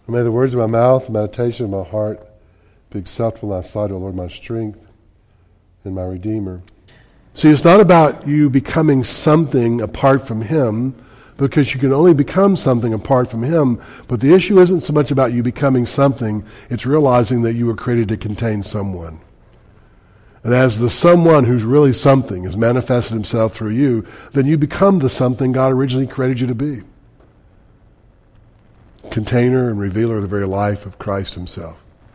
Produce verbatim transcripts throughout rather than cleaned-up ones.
And may the words of my mouth, the meditation of my heart be acceptable in thy sight, O Lord, my strength and my Redeemer. See, it's not about you becoming something apart from him, because you can only become something apart from him. But the issue isn't so much about you becoming something, it's realizing that you were created to contain someone. And as the someone who's really something has manifested himself through you, then you become the something God originally created you to be. Container and revealer of the very life of Christ himself.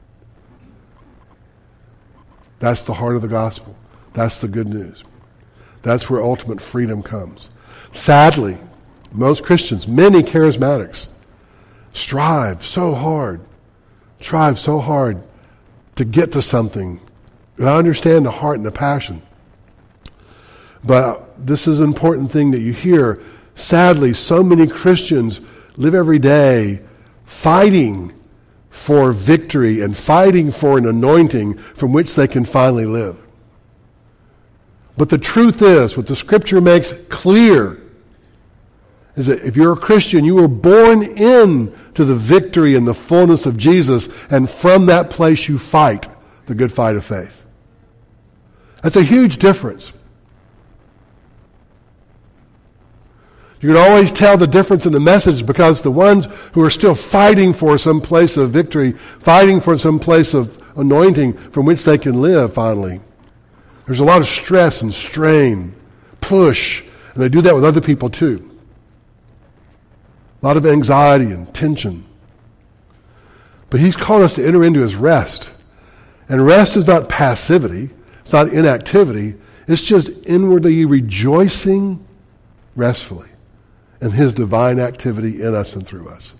That's the heart of the gospel. That's the good news. That's where ultimate freedom comes. Sadly, most Christians, many charismatics, strive so hard, strive so hard to get to something. And I understand the heart and the passion. But this is an important thing that you hear. Sadly, so many Christians live every day fighting for victory and fighting for an anointing from which they can finally live. But the truth is, what the Scripture makes clear, is that if you're a Christian, you were born in to the victory and the fullness of Jesus, and from that place you fight the good fight of faith. That's a huge difference. You can always tell the difference in the message, because the ones who are still fighting for some place of victory, fighting for some place of anointing from which they can live finally, there's a lot of stress and strain, push, and they do that with other people too. A lot of anxiety and tension. But he's called us to enter into his rest. And rest is not passivity. It's not inactivity. It's just inwardly rejoicing restfully in his divine activity in us and through us.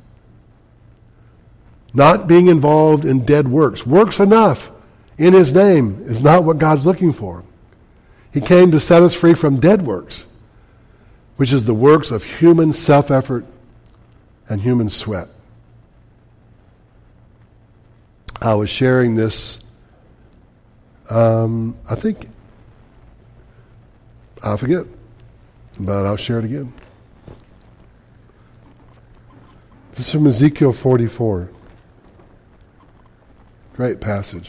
Not being involved in dead works. Works enough in his name is not what God's looking for. He came to set us free from dead works, which is the works of human self-effort and human sweat. I was sharing this, um, I think, I forget, but I'll share it again. This is from Ezekiel forty-four. Great passage.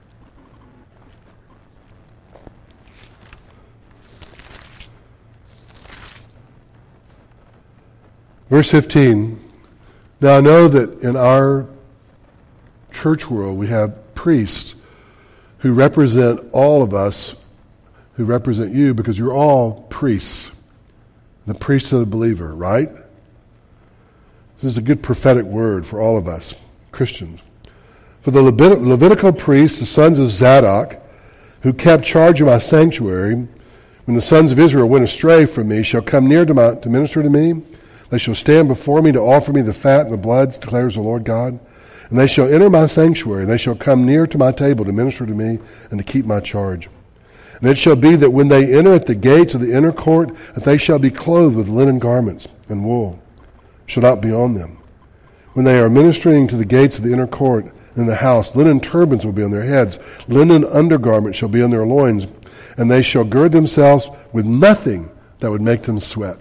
Verse fifteen. Now I know that in our church world we have priests who represent all of us, who represent you, because you're all priests. The priest of the believer, right? This is a good prophetic word for all of us, Christians. For the Levit- Levitical priests, the sons of Zadok, who kept charge of my sanctuary, when the sons of Israel went astray from me, shall come near to, my, to minister to me. They shall stand before me to offer me the fat and the blood, declares the Lord God. And they shall enter my sanctuary, and they shall come near to my table to minister to me and to keep my charge. And it shall be that when they enter at the gates of the inner court, that they shall be clothed with linen garments, and wool shall not be on them. When they are ministering to the gates of the inner court in the house, linen turbans will be on their heads, linen undergarments shall be on their loins, and they shall gird themselves with nothing that would make them sweat.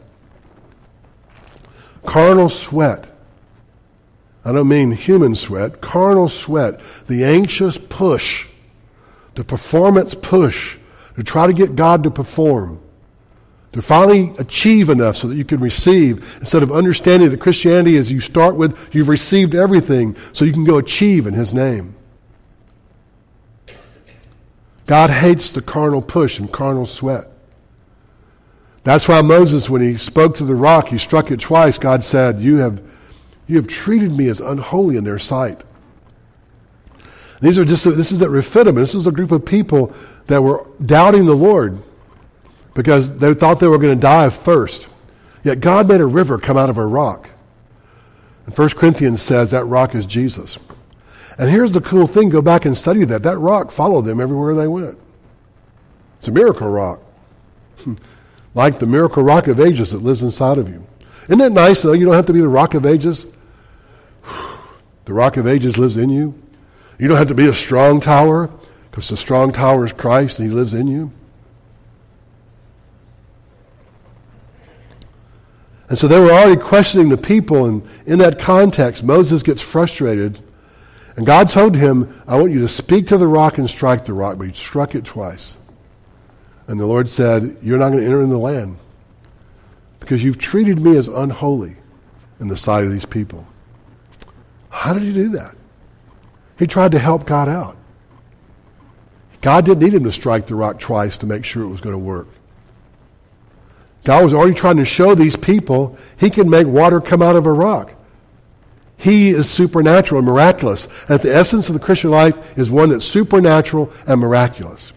Carnal sweat. I don't mean human sweat. Carnal sweat. The anxious push. The performance push. To try to get God to perform. To finally achieve enough so that you can receive. Instead of understanding that Christianity is you start with, you've received everything so you can go achieve in his name. God hates the carnal push and carnal sweat. That's why Moses, when he spoke to the rock, he struck it twice. God said, you have, you have treated me as unholy in their sight. These are just, this is that Rephidim. This is a group of people that were doubting the Lord because they thought they were going to die of thirst. Yet God made a river come out of a rock. And First Corinthians says that rock is Jesus. And here's the cool thing. Go back and study that. That rock followed them everywhere they went. It's a miracle rock. Like the miracle rock of ages that lives inside of you. Isn't it nice, though? You don't have to be the rock of ages. The rock of ages lives in you. You don't have to be a strong tower, because the strong tower is Christ and he lives in you. And so they were already questioning the people, and in that context, Moses gets frustrated. And God told him, I want you to speak to the rock and strike the rock, but he struck it twice. And the Lord said, you're not going to enter in the land because you've treated me as unholy in the sight of these people. How did he do that? He tried to help God out. God didn't need him to strike the rock twice to make sure it was going to work. God was already trying to show these people he can make water come out of a rock. He is supernatural and miraculous. And the essence of the Christian life is one that's supernatural and miraculous.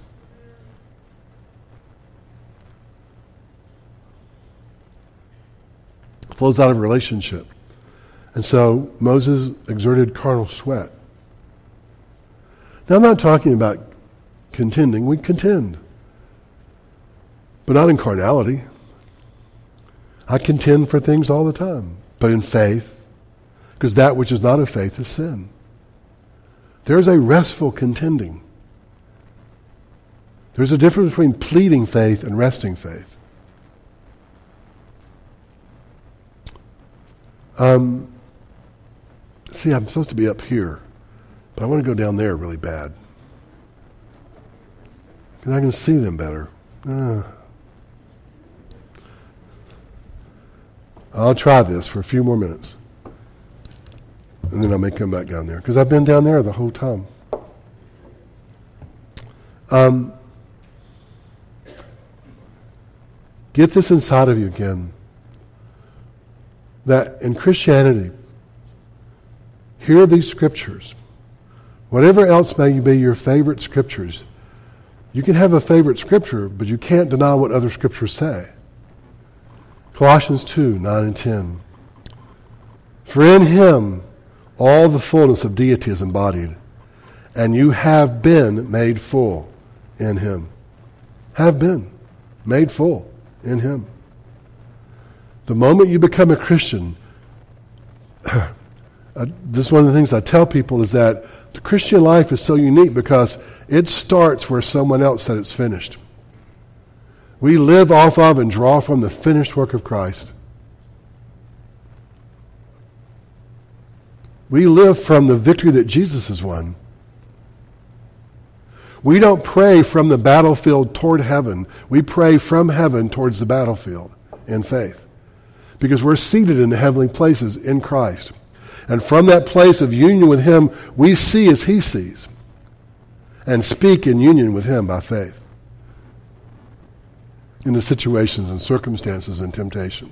It flows out of a relationship. And so Moses exerted carnal sweat. Now I'm not talking about contending. We contend. But not in carnality. I contend for things all the time. But in faith. Because that which is not of faith is sin. There's a restful contending. There's a difference between pleading faith and resting faith. Um, see, I'm supposed to be up here, but I want to go down there really bad. Because I can see them better. Uh, I'll try this for a few more minutes. And then I may come back down there. Because I've been down there the whole time. Um, get this inside of you again. That in Christianity, hear these scriptures. Whatever else may be your favorite scriptures, you can have a favorite scripture, but you can't deny what other scriptures say. Colossians two, nine and ten. For in him all the fullness of deity is embodied, and you have been made full in him. Have been made full in him. The moment you become a Christian, uh, this is one of the things I tell people is that the Christian life is so unique because it starts where someone else said it's finished. We live off of and draw from the finished work of Christ. We live from the victory that Jesus has won. We don't pray from the battlefield toward heaven. We pray from heaven towards the battlefield in faith. Because we're seated in the heavenly places in Christ. And from that place of union with him, we see as he sees. And speak in union with him by faith. In the situations and circumstances and temptation.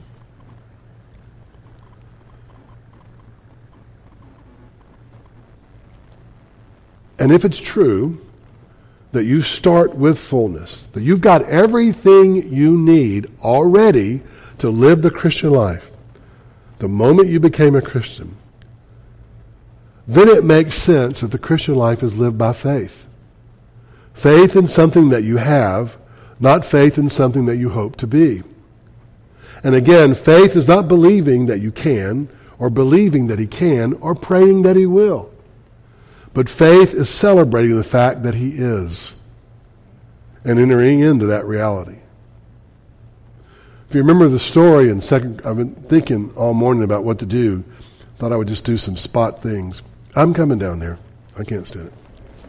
And if it's true that you start with fullness, that you've got everything you need already to live the Christian life, the moment you became a Christian, then it makes sense that the Christian life is lived by faith. Faith in something that you have, not faith in something that you hope to be. And again, faith is not believing that you can, or believing that he can, or praying that he will. But faith is celebrating the fact that he is and entering into that reality. If you remember the story in second, I've been thinking all morning about what to do. Thought I would just do some spot things. I'm coming down there. I can't stand it.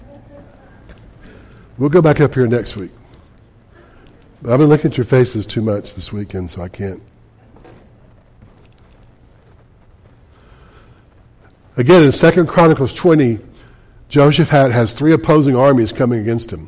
We'll go back up here next week. But I've been looking at your faces too much this weekend, so I can't. Again, in Second Chronicles twenty, Jehoshaphat has three opposing armies coming against him.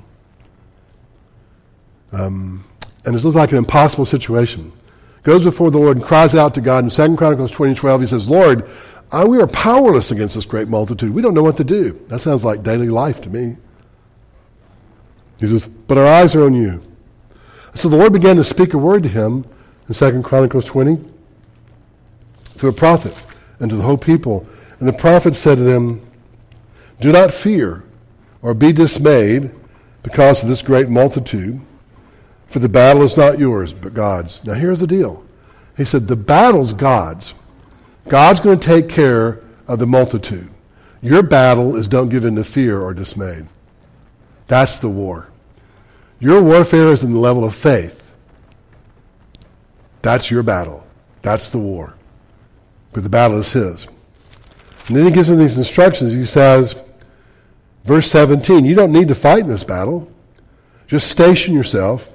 Um, and it looks like an impossible situation. Goes before the Lord and cries out to God. In Second Chronicles twenty twelve, he says, Lord, I, we are powerless against this great multitude. We don't know what to do. That sounds like daily life to me. He says, but our eyes are on you. So the Lord began to speak a word to him in Second Chronicles twenty through a prophet and to the whole people. And the prophet said to them, do not fear or be dismayed because of this great multitude, for the battle is not yours, but God's. Now here's the deal. He said, the battle's God's. God's going to take care of the multitude. Your battle is don't give in to fear or dismayed. That's the war. Your warfare is in the level of faith. That's your battle. That's the war. But the battle is his. And then he gives them these instructions. He says, verse seventeen, you don't need to fight in this battle. Just station yourself.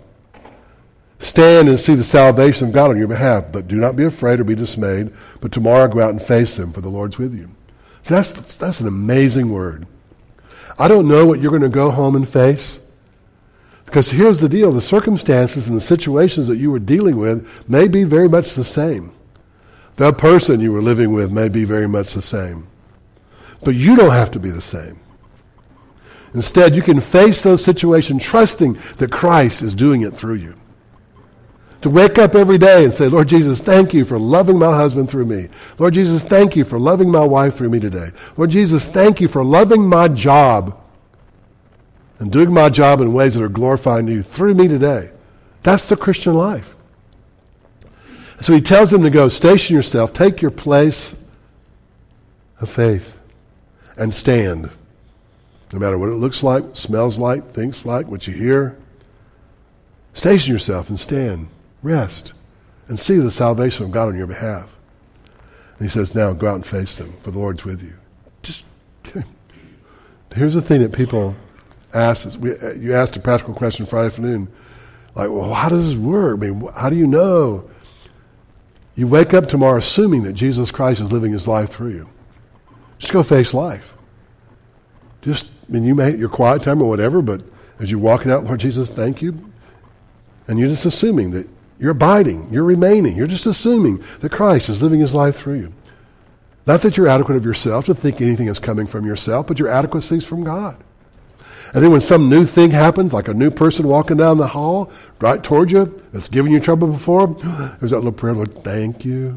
Stand and see the salvation of God on your behalf. But do not be afraid or be dismayed. But tomorrow go out and face them, for the Lord's with you. So that's, that's an amazing word. I don't know what you're going to go home and face. Because here's the deal. The circumstances and the situations that you were dealing with may be very much the same. The person you were living with may be very much the same. But you don't have to be the same. Instead, you can face those situations trusting that Christ is doing it through you. To wake up every day and say, Lord Jesus, thank you for loving my husband through me. Lord Jesus, thank you for loving my wife through me today. Lord Jesus, thank you for loving my job and doing my job in ways that are glorifying you through me today. That's the Christian life. So he tells them to go, station yourself, take your place of faith, and stand. No matter what it looks like, smells like, thinks like, what you hear. Station yourself and stand. Rest. And see the salvation of God on your behalf. And he says, now go out and face them, for the Lord's with you. Just, here's the thing that people ask. Is we, you asked a practical question Friday afternoon. Like, well, how does this work? I mean, how do you know? You wake up tomorrow assuming that Jesus Christ is living his life through you. Just go face life. Just, I mean, you may your quiet time or whatever, but as you're walking out, Lord Jesus, thank you. And you're just assuming that you're abiding, you're remaining. You're just assuming that Christ is living his life through you. Not that you're adequate of yourself to think anything is coming from yourself, but your adequacy is from God. And then when some new thing happens, like a new person walking down the hall right toward you that's giving you trouble before, there's that little prayer, Lord, thank you.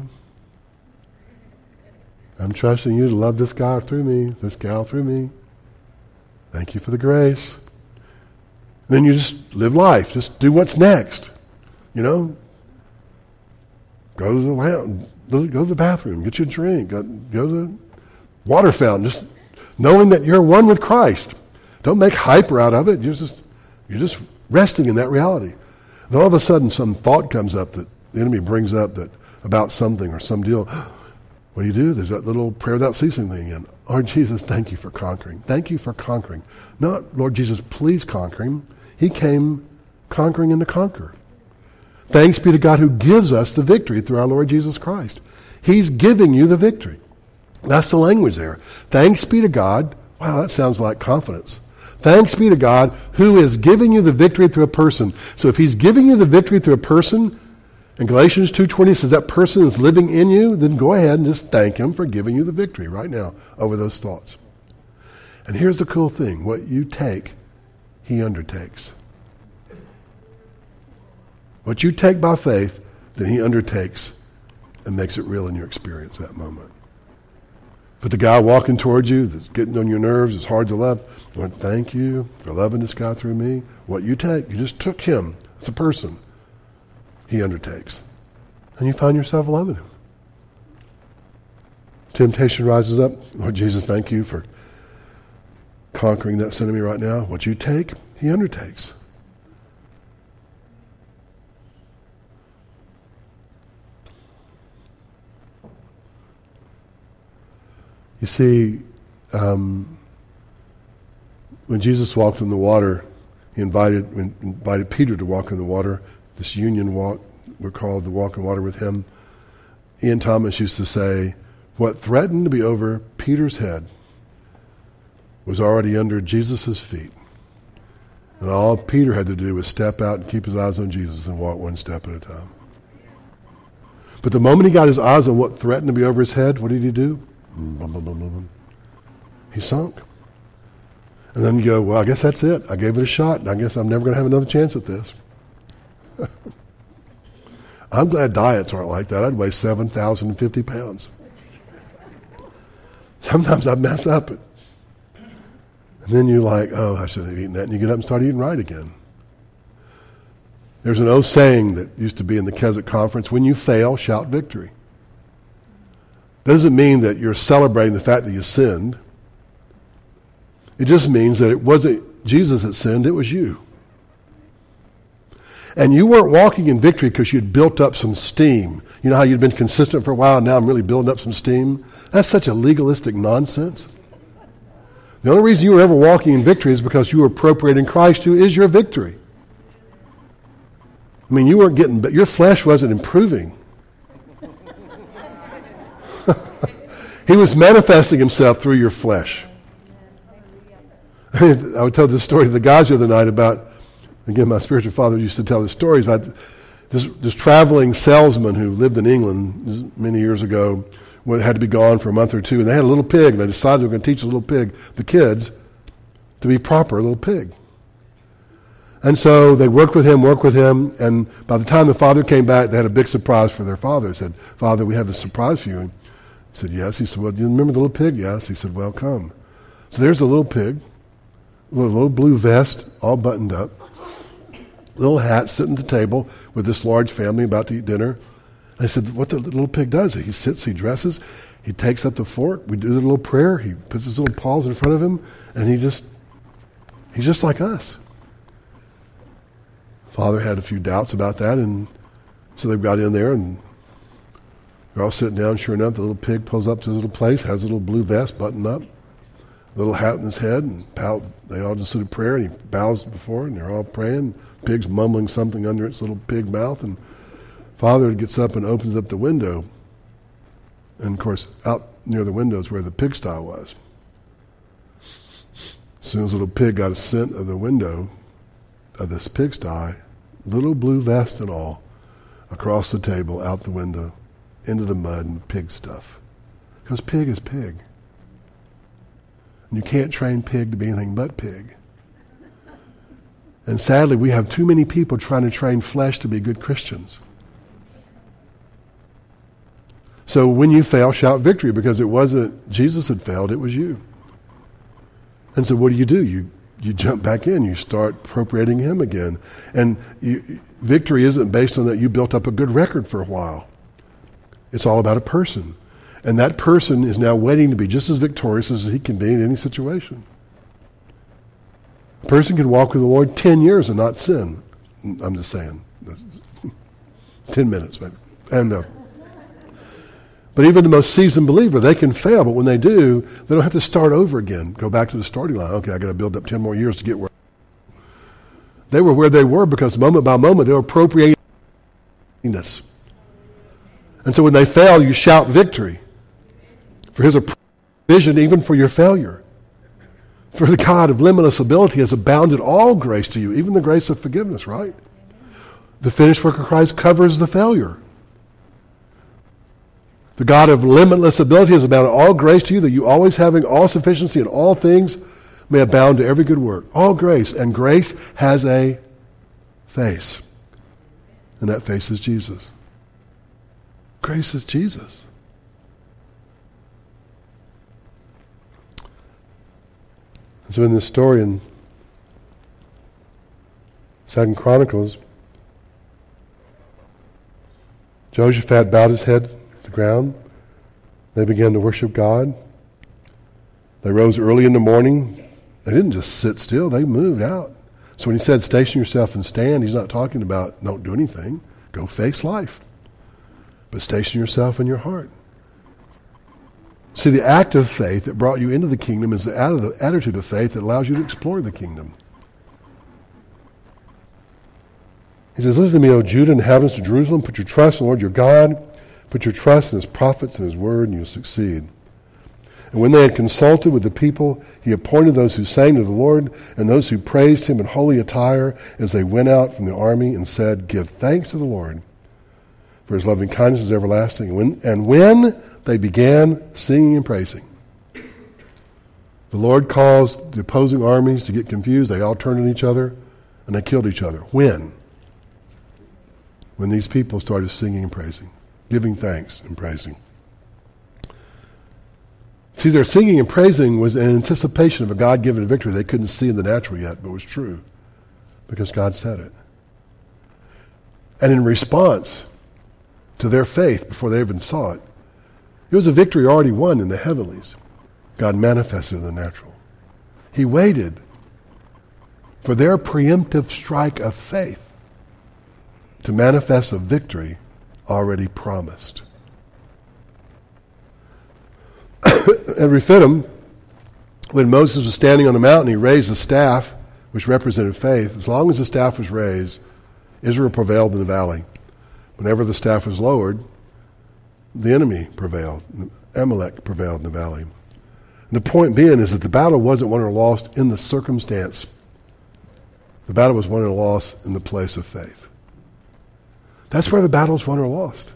I'm trusting you to love this guy through me, this gal through me. Thank you for the grace. And then you just live life. Just do what's next. You know? Go to the lounge, go to the bathroom, get you a drink, go, go to the water fountain, just knowing that you're one with Christ. Don't make hyper out of it. You're just, you're just resting in that reality. Then all of a sudden some thought comes up that the enemy brings up that about something or some deal. What do you do? There's that little prayer without ceasing thing again. Lord Jesus, thank you for conquering. Thank you for conquering. Not, Lord Jesus, please conquer him. He came conquering and to conquer. Thanks be to God who gives us the victory through our Lord Jesus Christ. He's giving you the victory. That's the language there. Thanks be to God. Wow, that sounds like confidence. Thanks be to God who is giving you the victory through a person. So if he's giving you the victory through a person, and Galatians two twenty says that person is living in you, then go ahead and just thank him for giving you the victory right now over those thoughts. And here's the cool thing. What you take, he undertakes. What you take by faith, then he undertakes and makes it real in your experience that moment. But the guy walking towards you that's getting on your nerves, it's hard to love, Lord, thank you for loving this guy through me. What you take, you just took him as a person. He undertakes. And you find yourself loving him. Temptation rises up. Lord Jesus, thank you for conquering that sin in me right now. What you take, he undertakes. You see, um, when Jesus walked in the water, he invited, invited Peter to walk in the water. This union walk, we're called to walk in water with him. Ian Thomas used to say, what threatened to be over Peter's head was already under Jesus' feet. And all Peter had to do was step out and keep his eyes on Jesus and walk one step at a time. But the moment he got his eyes on what threatened to be over his head, what did he do? He sunk. And then you go, well, I guess that's it. I gave it a shot. I guess I'm never going to have another chance at this. I'm glad diets aren't like that. I'd weigh seven thousand fifty pounds. Sometimes I mess up it. And then you're like, oh, I shouldn't have eaten that. And you get up and start eating right again. There's an old saying that used to be in the Keswick Conference, when you fail, shout victory. Doesn't mean that you're celebrating the fact that you sinned. It just means that it wasn't Jesus that sinned, it was you. And you weren't walking in victory because you'd built up some steam. You know how you'd been consistent for a while, and now I'm really building up some steam? That's such a legalistic nonsense. The only reason you were ever walking in victory is because you were appropriating Christ, who is your victory. I mean, you weren't getting, but your flesh wasn't improving. He was manifesting himself through your flesh. I would tell this story to the guys the other night about, again, my spiritual father used to tell the stories about this, this traveling salesman who lived in England many years ago, had to be gone for a month or two, and they had a little pig, and they decided they were going to teach the little pig, the kids, to be proper, a little pig. And so they worked with him, worked with him, and by the time the father came back, they had a big surprise for their father. They said, "Father, we have a surprise for you." And he said, "Yes." He said, "Well, do you remember the little pig?" "Yes." He said, "Well, come." So there's the little pig, with a little blue vest, all buttoned up, little hat, sitting at the table with this large family about to eat dinner. I said, what the little pig does, he sits, he dresses, he takes up the fork, we do the little prayer, he puts his little paws in front of him, and he just, he's just like us. Father had a few doubts about that, and so they got in there, and they're all sitting down. Sure enough, the little pig pulls up to his little place, has a little blue vest buttoned up, little hat in his head, and pow, they all just sit in prayer, and he bows before, and they're all praying. Pig's mumbling something under its little pig mouth, and Father gets up and opens up the window, and of course, out near the window is where the pigsty was. As soon as the little pig got a scent of the window of this pigsty, little blue vest and all, across the table, out the window, into the mud and pig stuff. Because pig is pig. And you can't train pig to be anything but pig. And sadly, we have too many people trying to train flesh to be good Christians. So when you fail, shout victory, because it wasn't Jesus had failed, it was you. And so what do you do? You you jump back in, you start appropriating him again. And you, victory isn't based on that you built up a good record for a while. It's all about a person. And that person is now waiting to be just as victorious as he can be in any situation. A person can walk with the Lord ten years and not sin. I'm just saying. ten minutes maybe. And uh, But even the most seasoned believer, they can fail, but when they do, they don't have to start over again. Go back to the starting line. Okay, I got to build up ten more years to get where they were where they were because moment by moment they were appropriating this. And so when they fail, you shout victory. For his provision, even for your failure. For the God of limitless ability has abounded all grace to you, even the grace of forgiveness, right? The finished work of Christ covers the failure. The God of limitless ability has abounded all grace to you, that you always having all sufficiency in all things may abound to every good work. All grace. And grace has a face. And that face is Jesus. Grace is Jesus. So in this story in Second Chronicles, Jehoshaphat bowed his head to the ground. They began to worship God. They rose early in the morning. They didn't just sit still, they moved out. So when he said station yourself and stand, he's not talking about don't do anything. Go face life. But station yourself in your heart. See, the act of faith that brought you into the kingdom is the attitude of faith that allows you to explore the kingdom. He says, listen to me, O Judah, inhabitants of Jerusalem, put your trust in the Lord your God, put your trust in his prophets and his word, and you'll succeed. And when they had consulted with the people, he appointed those who sang to the Lord and those who praised him in holy attire as they went out from the army and said, give thanks to the Lord, for his loving kindness is everlasting. And when, and when they began singing and praising, the Lord caused the opposing armies to get confused. They all turned on each other, and they killed each other. When? When these people started singing and praising, giving thanks and praising. See, their singing and praising was an anticipation of a God-given victory they couldn't see in the natural yet, but was true, because God said it. And in response to their faith before they even saw it, it was a victory already won in the heavenlies. God manifested in the natural. He waited for their preemptive strike of faith to manifest a victory already promised. At Rephidim, when Moses was standing on the mountain, he raised the staff, which represented faith. As long as the staff was raised, Israel prevailed in the valley. Whenever the staff was lowered, the enemy prevailed. Amalek prevailed in the valley. And the point being is that the battle wasn't won or lost in the circumstance. The battle was won or lost in the place of faith. That's where the battle is won or lost.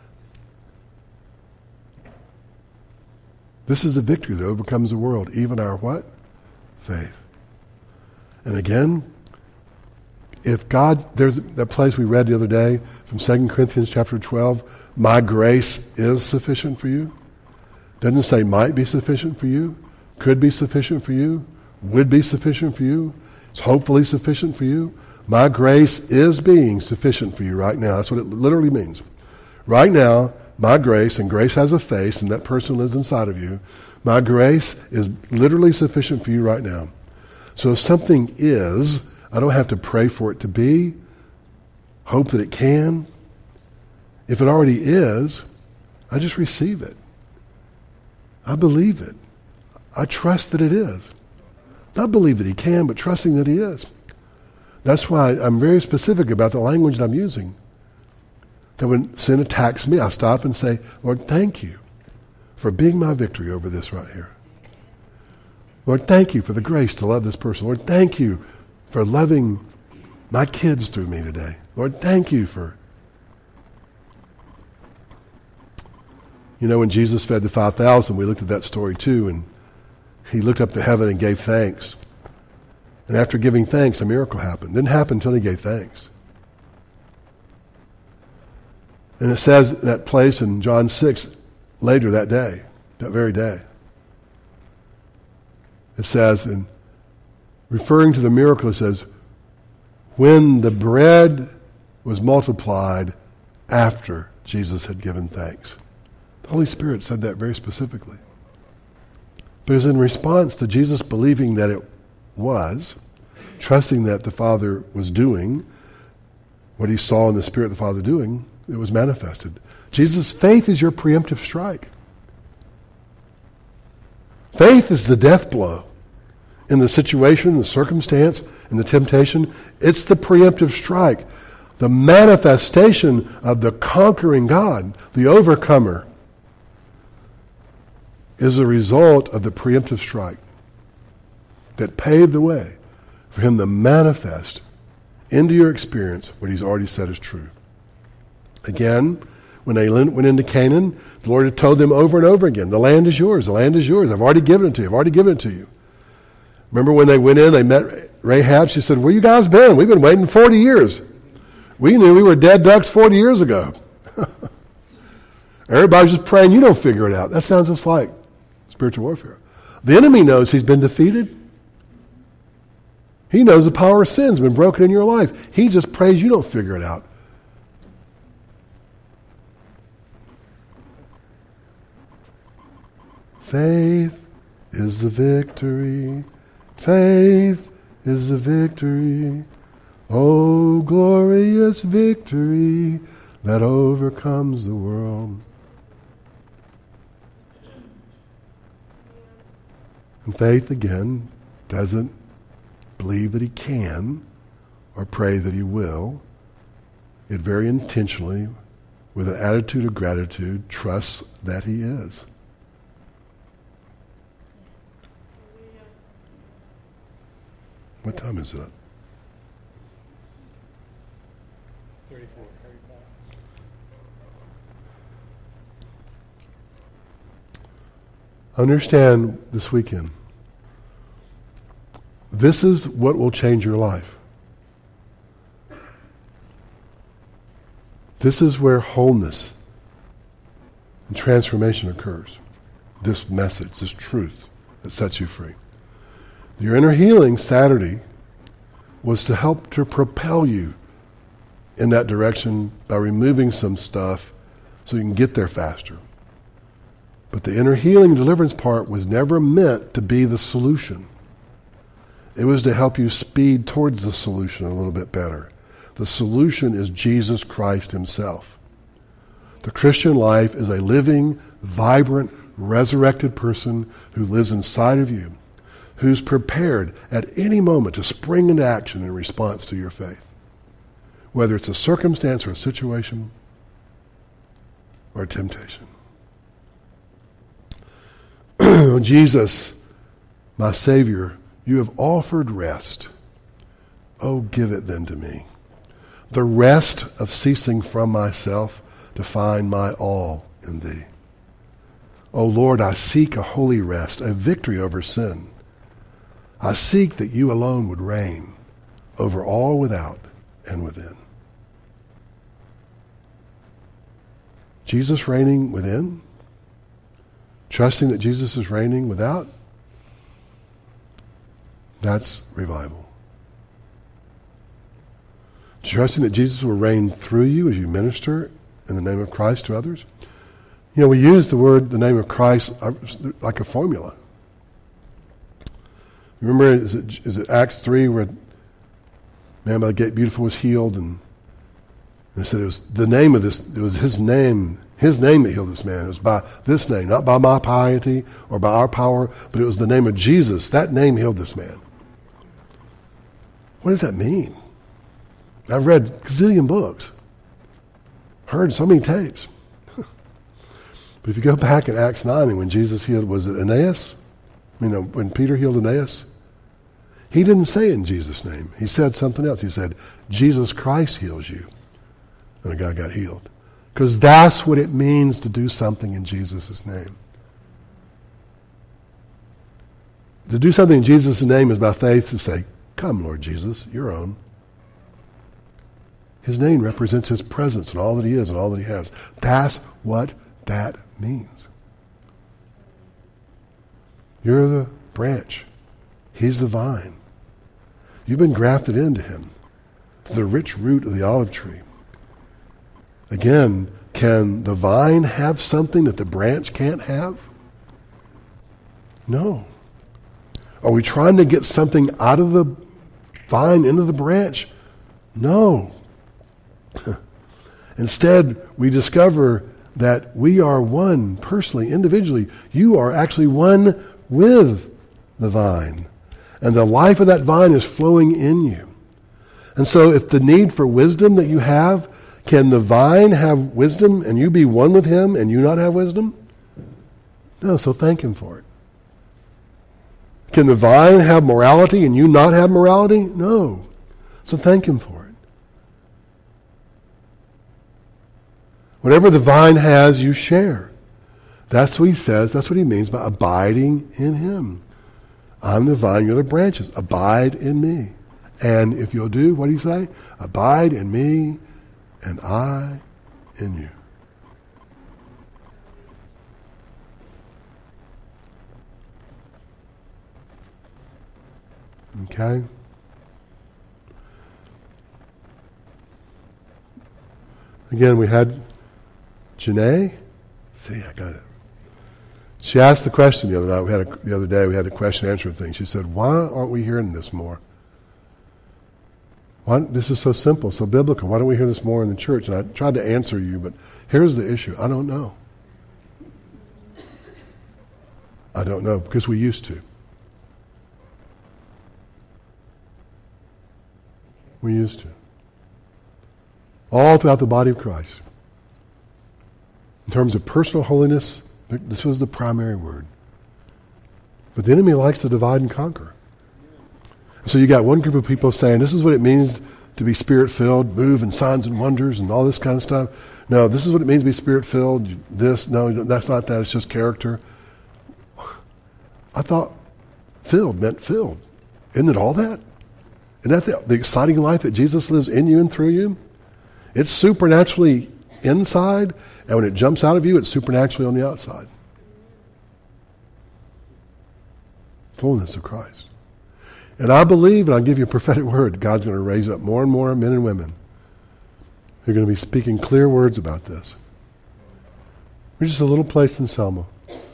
This is the victory that overcomes the world, even our what? Faith. And again, if God, there's that place we read the other day from Second Corinthians chapter twelve, my grace is sufficient for you. Doesn't say might be sufficient for you, could be sufficient for you, would be sufficient for you, it's hopefully sufficient for you. My grace is being sufficient for you right now. That's what it literally means. Right now, my grace, and grace has a face, and that person lives inside of you. My grace is literally sufficient for you right now. So if something is, I don't have to pray for it to be, hope that it can. If it already is, I just receive it. I believe it. I trust that it is. Not believe that he can, but trusting that he is. That's why I'm very specific about the language that I'm using. That when sin attacks me, I stop and say, Lord, thank you for being my victory over this right here. Lord, thank you for the grace to love this person. Lord, thank you for loving my kids through me today. Lord, thank you for... You know, when Jesus fed the five thousand, we looked at that story too, and he looked up to heaven and gave thanks. And after giving thanks, a miracle happened. It didn't happen until he gave thanks. And it says that place in John six, later that day, that very day, it says, and referring to the miracle, it says, when the bread was multiplied after Jesus had given thanks. The Holy Spirit said that very specifically. But it was in response to Jesus believing that it was, trusting that the Father was doing what he saw in the Spirit of the Father doing, it was manifested. Jesus' faith is your preemptive strike. Faith is the death blow in the situation, the circumstance, and the temptation. It's the preemptive strike, the manifestation of the conquering God, the overcomer, is a result of the preemptive strike that paved the way for him to manifest into your experience what he's already said is true. Again, when they went into Canaan, the Lord had told them over and over again, the land is yours, the land is yours. I've already given it to you. I've already given it to you. Remember when they went in, they met Rahab. She said, where you guys been? We've been waiting forty years. We knew we were dead ducks forty years ago. Everybody's just praying, you don't figure it out. That sounds just like spiritual warfare. The enemy knows he's been defeated. He knows the power of sin's been broken in your life. He just prays you don't figure it out. Faith is the victory. Faith is the victory. Oh, glorious victory that overcomes the world. And faith, again, doesn't believe that he can or pray that he will. It very intentionally, with an attitude of gratitude, trusts that he is. What time is that? thirty-four. Understand this weekend. This is what will change your life. This is where wholeness and transformation occurs. This message, this truth that sets you free. Your inner healing Saturday was to help to propel you in that direction by removing some stuff so you can get there faster. But the inner healing deliverance part was never meant to be the solution. It was to help you speed towards the solution a little bit better. The solution is Jesus Christ himself. The Christian life is a living, vibrant, resurrected person who lives inside of you, who's prepared at any moment to spring into action in response to your faith. Whether it's a circumstance or a situation or a temptation. Jesus, my Savior, you have offered rest. Oh, give it then to me. The rest of ceasing from myself to find my all in thee. O Lord, I seek a holy rest, a victory over sin. I seek that you alone would reign over all without and within. Jesus reigning within? Trusting that Jesus is reigning without? That's revival. Trusting that Jesus will reign through you as you minister in the name of Christ to others? You know, we use the word, the name of Christ, like a formula. Remember, is it, is it Acts three where man by the gate beautiful was healed, and they said it was the name of this, it was his name, his name that healed this man. It was by this name, not by my piety or by our power, but it was the name of Jesus. That name healed this man. What does that mean? I've read a gazillion books, heard so many tapes. But if you go back in Acts nine, and when Jesus healed, was it Aeneas? You know, when Peter healed Aeneas? He didn't say in Jesus' name. He said something else. He said, Jesus Christ heals you. And the guy got healed. Because that's what it means to do something in Jesus' name. To do something in Jesus' name is by faith to say, come, Lord Jesus, your own. His name represents his presence and all that he is and all that he has. That's what that means. You're the branch. He's the vine. You've been grafted into him, to the rich root of the olive tree. Again, can the vine have something that the branch can't have? No. Are we trying to get something out of the vine into the branch? No. Instead, we discover that we are one personally, individually. You are actually one with the vine. And the life of that vine is flowing in you. And so if the need for wisdom that you have, can the vine have wisdom and you be one with him and you not have wisdom? No, so thank him for it. Can the vine have morality and you not have morality? No. So thank him for it. Whatever the vine has, you share. That's what he says. That's what he means by abiding in him. I'm the vine, you're the branches. Abide in me. And if you'll do, what do you say? Abide in me and I in you. Okay? Again, we had Janae. See, I got it. She asked the question the other night. We had a, the other day. We had a question answer thing. She said, "Why aren't we hearing this more? Why, this is so simple, so biblical. Why don't we hear this more in the church?" And I tried to answer you, but here's the issue: I don't know. I don't know because we used to. We used to. All throughout the body of Christ. In terms of personal holiness, this was the primary word. But the enemy likes to divide and conquer. So you got one group of people saying, this is what it means to be spirit-filled, move in signs and wonders and all this kind of stuff. No, this is what it means to be spirit-filled. This, no, that's not that. It's just character. I thought filled meant filled. Isn't it all that? Isn't that the, the exciting life that Jesus lives in you and through you? It's supernaturally inside, and when it jumps out of you, it's supernaturally on the outside. Fullness of Christ. And I believe, and I'll give you a prophetic word, God's going to raise up more and more men and women who are going to be speaking clear words about this. We're just a little place in Selma.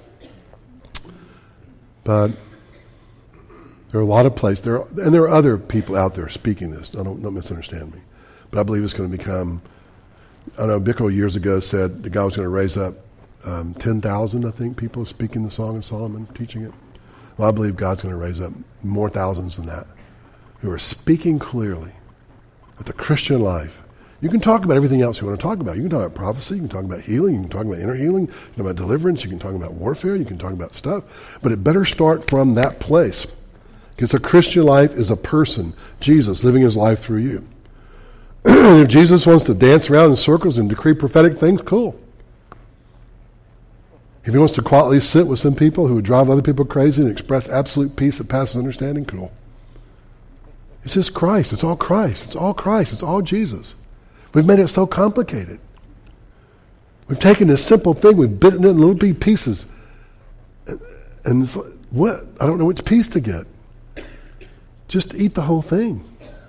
But there are a lot of places, there are, and there are other people out there speaking this. Don't, don't misunderstand me. but I believe it's going to become, I know Bickle years ago said the guy was going to raise up um, ten thousand, I think, people speaking the Song of Solomon, teaching it. Well, I believe God's going to raise up more thousands than that who are speaking clearly that the Christian life. You can talk about everything else you want to talk about. You can talk about prophecy, you can talk about healing, you can talk about inner healing, you can talk about deliverance, you can talk about warfare, you can talk about stuff. But it better start from that place. Because a Christian life is a person, Jesus, living his life through you. If Jesus wants to dance around in circles and decree prophetic things, cool. If he wants to quietly sit with some people who would drive other people crazy and express absolute peace that passes understanding, cool. It's just Christ. It's all Christ. It's all Christ. It's all Jesus. We've made it so complicated. We've taken this simple thing, we've bitten it in little bitty pieces. And, and it's like, what? I don't know which piece to get. Just eat the whole thing.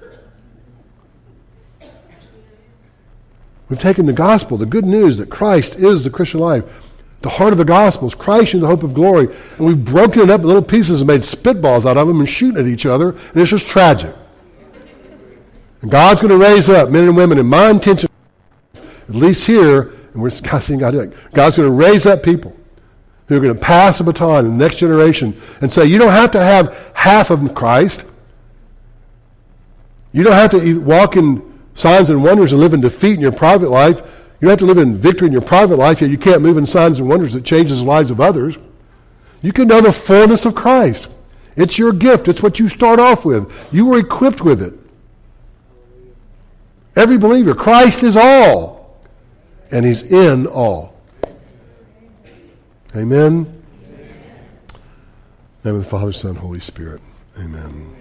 We've taken the gospel, the good news that Christ is the Christian life. The heart of the gospel is Christ in the hope of glory. And we've broken it up in little pieces and made spitballs out of them and shooting at each other. And it's just tragic. And God's going to raise up men and women, and my intention, at least here, and we're seeing God doing it, God's going to raise up people who are going to pass the baton to the next generation and say, you don't have to have half of Christ. You don't have to walk in signs and wonders and live in defeat in your private life. You don't have to live in victory in your private life, yet you can't move in signs and wonders that changes the lives of others. You can know the fullness of Christ. It's your gift. It's what you start off with. You were equipped with it. Every believer, Christ is all, and he's in all. Amen? Amen. In the name of the Father, Son, Holy Spirit. Amen.